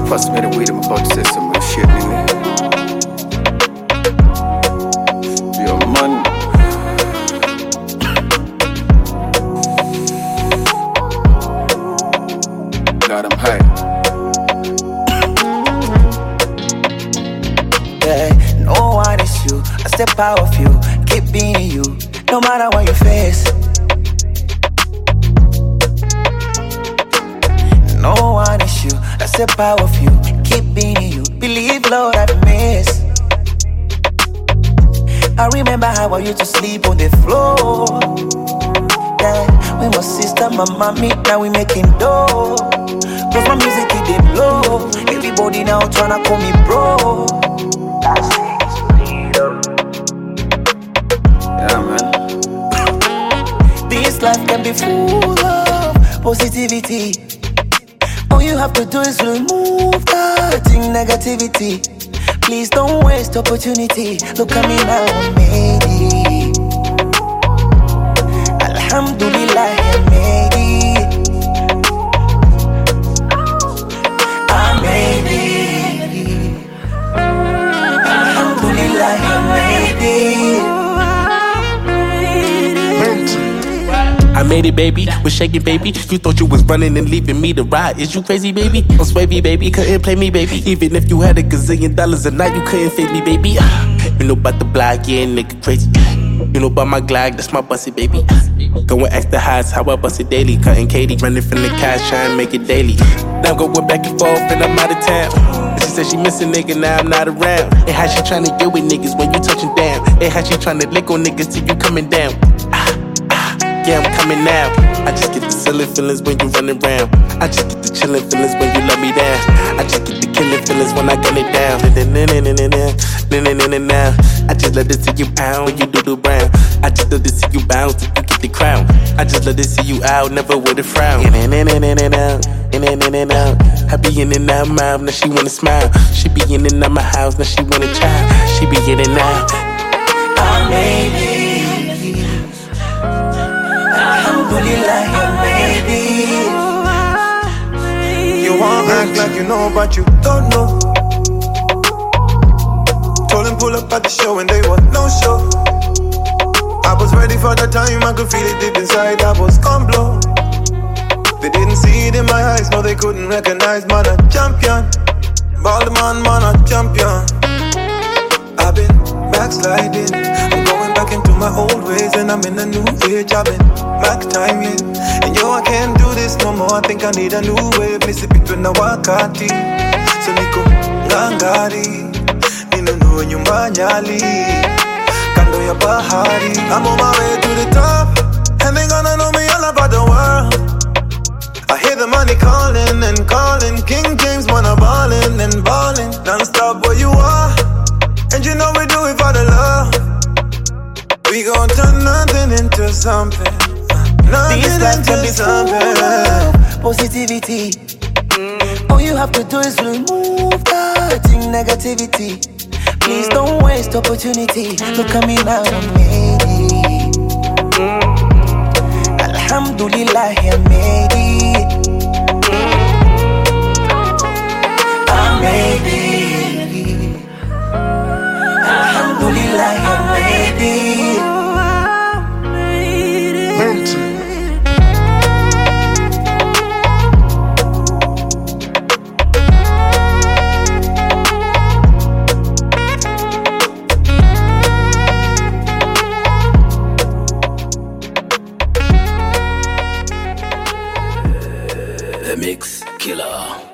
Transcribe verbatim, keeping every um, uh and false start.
Plus, man, the weed, I'm about to say some real shit, nigga. Yo, man. God, I'm high. Yeah, no one is you. I step out of you, keep being you, no matter what you face. No one is you. I step out of you, keep being you. Believe, Lord, I miss. I remember how I used to sleep on the floor. Yeah, we my sister, my mommy, now we making dough. Plus my music keep it blow. Everybody now tryna call me bro. Yeah, man. This life can be full of positivity. All you have to do is remove that negativity. Please don't waste opportunity. Look at me now, I made it. Alhamdulillah, I made it. I made it. Alhamdulillah, I made it. I made it, baby, was shaking, baby. You thought you was running and leaving me to ride. Is you crazy, baby? I'm swavy, baby, couldn't play me, baby. Even if you had a gazillion dollars a night, you couldn't fade me, baby. You know about the block, yeah, nigga crazy. You know about my Glock, that's my bussy, baby. Going extra high, how I bust it daily. Cutting Katie, running from the cash, trying to make it daily. Now I'm going back and forth and I'm out of town. And she said she miss a nigga, now I'm not around. And how she tryna deal with niggas when you touching down. And how she tryna lick on niggas till you coming down. Yeah, I'm coming now. I just get the silly feelings when you running around. I just get the chillin' feelings when you let me down. I just get the killing feelings when I gun it down. I just let it see you pound when you do the brown. I just let it see you bounce till you get the crown. I just let it see you out, never with a frown. In and in and in and out, in and in and out. I be in and out my mouth, now she wanna smile. She be in and out my house, now she want a child. She be in and out. I made it. Alhamdulillah, I made it. You wanna act like you know, but you don't know. Told them pull up at the show and they were no show. I was ready for the time, I could feel it deep inside, I was gon' blow. They didn't see it in my eyes, no they couldn't recognize, man, a champion. Ball the man, man, a champion. I've been backsliding, I'm going back into my old ways and I'm in a new age. I've been back timing, and yo, I can't do this no more. I think I need a new wave. Nisipitwe na wakati, so niko ngangari, ninunue nyumba Nyali, kando ya bahari. I'm on my way to the top, and they gonna know me all about the world. I hear the money calling and calling. King James wanna ballin' and ballin'. Non-stop where you are, and you know we do it for the love. We gon' turn nothing into something. Nothing This life into can be something. full of positivity. All you have to do is remove that negativity. Please don't waste opportunity. Look at me now, I made it. Alhamdulillah, I made it. I made it. Alhamdulillah, I made it. The Mix Killer.